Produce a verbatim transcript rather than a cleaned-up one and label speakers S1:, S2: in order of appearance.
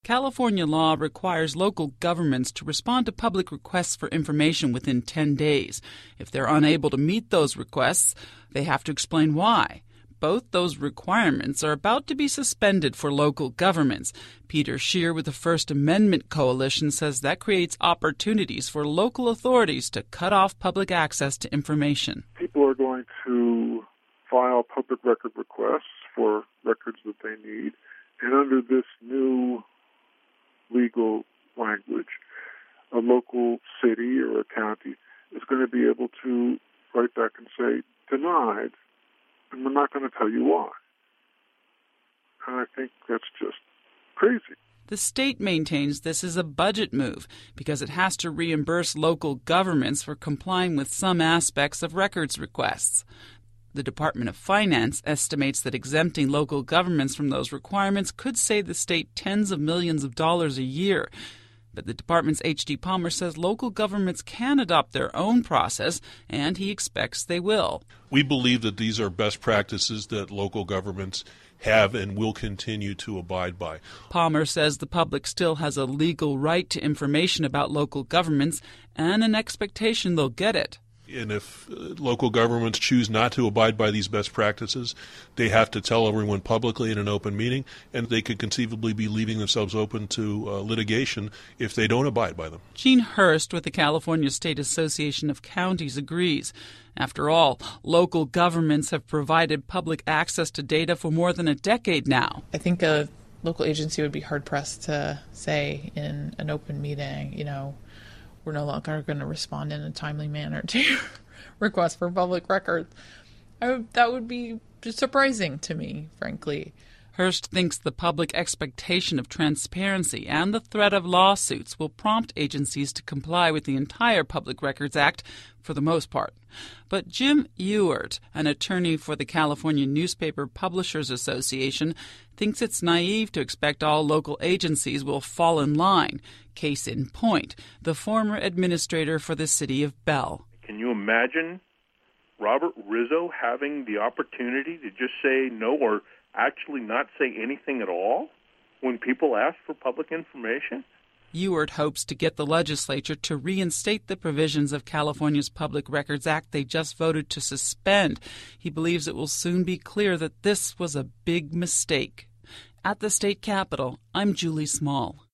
S1: California law requires local governments to respond to public requests for information within ten days. If they're unable to meet those requests, they have to explain why. Both those requirements are about to be suspended for local governments. Peter Scheer with the First Amendment Coalition says that creates opportunities for local authorities to cut off public access to information.
S2: People are going to file public record requests for records that they need, and under this new legal language, a local city or a county is going to be able to write back and say, denied, and we're not going to tell you why. And I think that's just crazy.
S1: The state maintains this is a budget move because it has to reimburse local governments for complying with some aspects of records requests. The Department of Finance estimates that exempting local governments from those requirements could save the state tens of millions of dollars a year. But the department's H D Palmer says local governments can adopt their own process, and he expects they will.
S3: We believe that these are best practices that local governments have and will continue to abide by.
S1: Palmer says the public still has a legal right to information about local governments and an expectation they'll get it.
S3: And if uh, local governments choose not to abide by these best practices, they have to tell everyone publicly in an open meeting, and they could conceivably be leaving themselves open to uh, litigation if they don't abide by them.
S1: Gene Hurst with the California State Association of Counties agrees. After all, local governments have provided public access to data for more than a decade now.
S4: I think a local agency would be hard-pressed to say in an open meeting, you know, we're no longer going to respond in a timely manner to requests for public records. I, that would be surprising to me, frankly.
S1: Hurst thinks the public expectation of transparency and the threat of lawsuits will prompt agencies to comply with the entire Public Records Act for the most part. But Jim Ewert, an attorney for the California Newspaper Publishers Association, thinks it's naive to expect all local agencies will fall in line. Case in point, the former administrator for the city of Bell.
S5: Can you imagine Robert Rizzo having the opportunity to just say no or actually not say anything at all when people ask for public information?
S1: Ewert hopes to get the legislature to reinstate the provisions of California's Public Records Act they just voted to suspend. He believes it will soon be clear that this was a big mistake. At the state capitol, I'm Julie Small.